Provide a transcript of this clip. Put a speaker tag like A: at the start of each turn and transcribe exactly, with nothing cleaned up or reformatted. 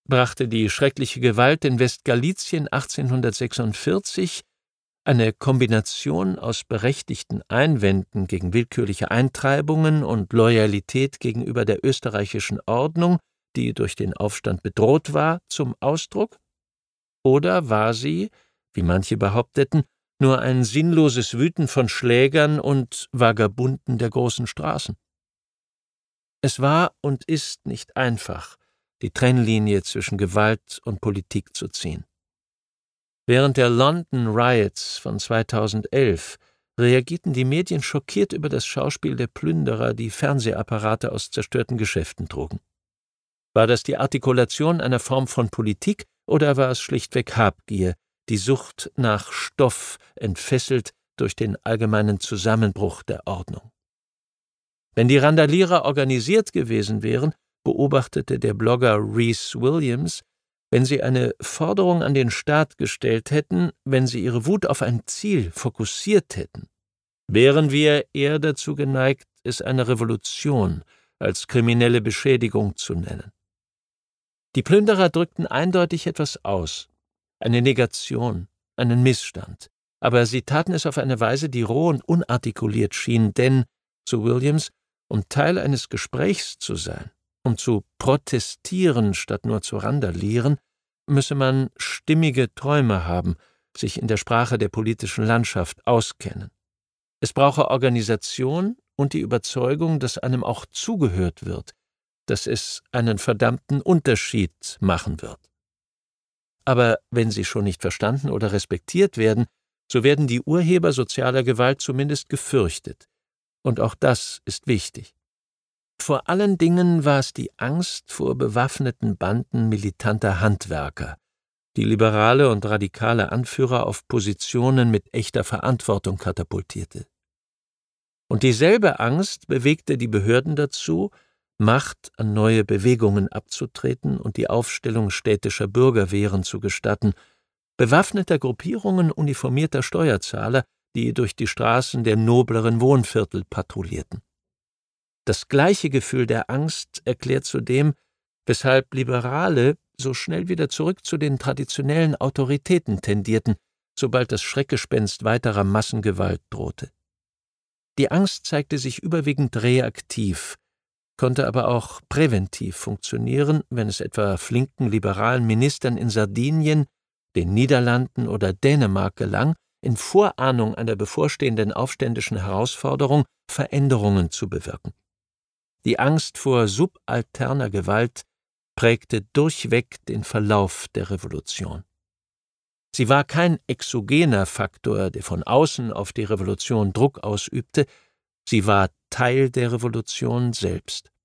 A: brachte die schreckliche Gewalt in Westgalizien achtzehnhundertsechsundvierzig, eine Kombination aus berechtigten Einwänden gegen willkürliche Eintreibungen und Loyalität gegenüber der österreichischen Ordnung, die durch den Aufstand bedroht war, zum Ausdruck? Oder war sie, wie manche behaupteten, nur ein sinnloses Wüten von Schlägern und Vagabunden der großen Straßen? Es war und ist nicht einfach, die Trennlinie zwischen Gewalt und Politik zu ziehen. Während der London Riots von zweitausendelf reagierten die Medien schockiert über das Schauspiel der Plünderer, die Fernsehapparate aus zerstörten Geschäften trugen. War das die Artikulation einer Form von Politik oder war es schlichtweg Habgier, die Sucht nach Stoff, entfesselt durch den allgemeinen Zusammenbruch der Ordnung? Wenn die Randalierer organisiert gewesen wären, beobachtete der Blogger Rhys Williams, wenn sie eine Forderung an den Staat gestellt hätten, wenn sie ihre Wut auf ein Ziel fokussiert hätten, wären wir eher dazu geneigt, es eine Revolution als kriminelle Beschädigung zu nennen. Die Plünderer drückten eindeutig etwas aus, eine Negation, einen Missstand, aber sie taten es auf eine Weise, die roh und unartikuliert schien, denn, so Williams, um Teil eines Gesprächs zu sein, um zu protestieren statt nur zu randalieren, müsse man stimmige Träume haben, sich in der Sprache der politischen Landschaft auskennen. Es brauche Organisation und die Überzeugung, dass einem auch zugehört wird, dass es einen verdammten Unterschied machen wird. Aber wenn sie schon nicht verstanden oder respektiert werden, so werden die Urheber sozialer Gewalt zumindest gefürchtet. Und auch das ist wichtig. Vor allen Dingen war es die Angst vor bewaffneten Banden militanter Handwerker, die liberale und radikale Anführer auf Positionen mit echter Verantwortung katapultierte. Und dieselbe Angst bewegte die Behörden dazu, Macht an neue Bewegungen abzutreten und die Aufstellung städtischer Bürgerwehren zu gestatten, bewaffneter Gruppierungen uniformierter Steuerzahler, die durch die Straßen der nobleren Wohnviertel patrouillierten. Das gleiche Gefühl der Angst erklärt zudem, weshalb Liberale so schnell wieder zurück zu den traditionellen Autoritäten tendierten, sobald das Schreckgespenst weiterer Massengewalt drohte. Die Angst zeigte sich überwiegend reaktiv, konnte aber auch präventiv funktionieren, wenn es etwa flinken liberalen Ministern in Sardinien, den Niederlanden oder Dänemark gelang, in Vorahnung einer bevorstehenden aufständischen Herausforderung Veränderungen zu bewirken. Die Angst vor subalterner Gewalt prägte durchweg den Verlauf der Revolution. Sie war kein exogener Faktor, der von außen auf die Revolution Druck ausübte, sie war Teil der Revolution selbst.